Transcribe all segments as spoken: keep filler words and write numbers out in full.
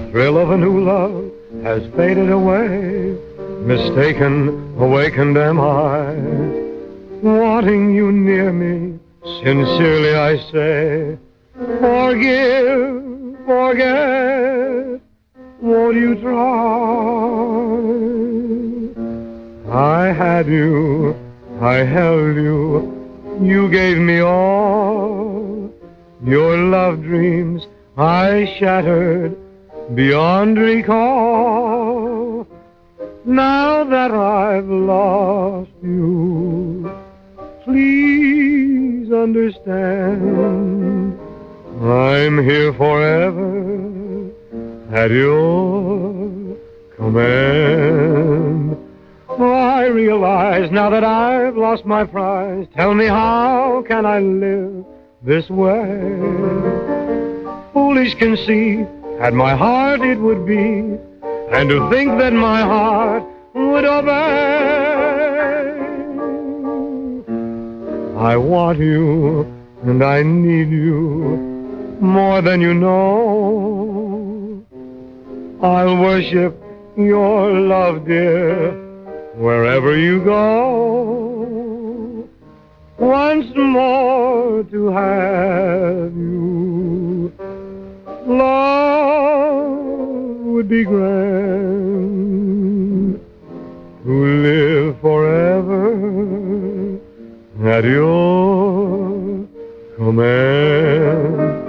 thrill of a new love has faded away. Mistaken, awakened am I. Wanting you near me, sincerely I say, forgive, forget, won't you try? I had you, I held you, you gave me all. Your love dreams I shattered beyond recall. Now that I've lost you, please understand, I'm here forever at your command. I realize now that I've lost my prize. Tell me, how can I live this way? Foolish conceit, had my heart it would be, and to think that my heart would obey. I want you and I need you more than you know. I'll worship your love, dear, wherever you go. Once more to have you, love would be grand. To live forever at your command.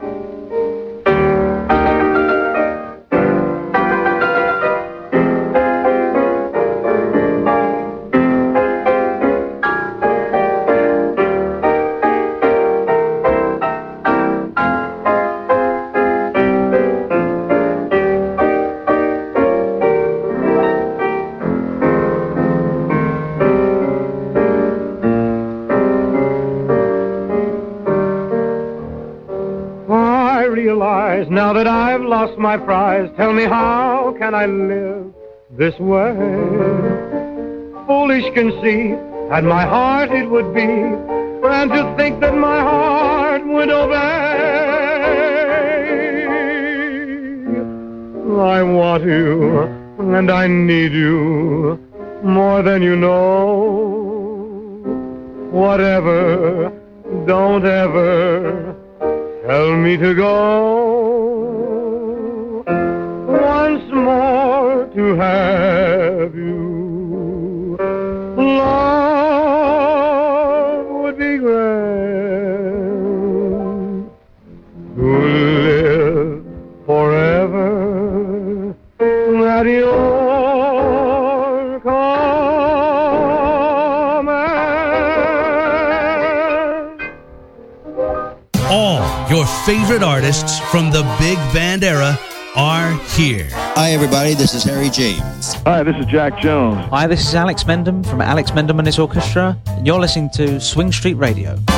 Now that I've lost my prize, tell me, how can I live this way? Foolish conceit, had my heart it would be, and to think that my heart would obey. I want you and I need you more than you know. Whatever, don't ever tell me to go. Once more to have you, love would be grand. To live forever at your command. All your favorite artists from the big band era are here. Hi, everybody. This is Harry James. Hi, this is Jack Jones. Hi, this is Alex Mendham from Alex Mendham and his orchestra, and you're listening to Swing Street Radio.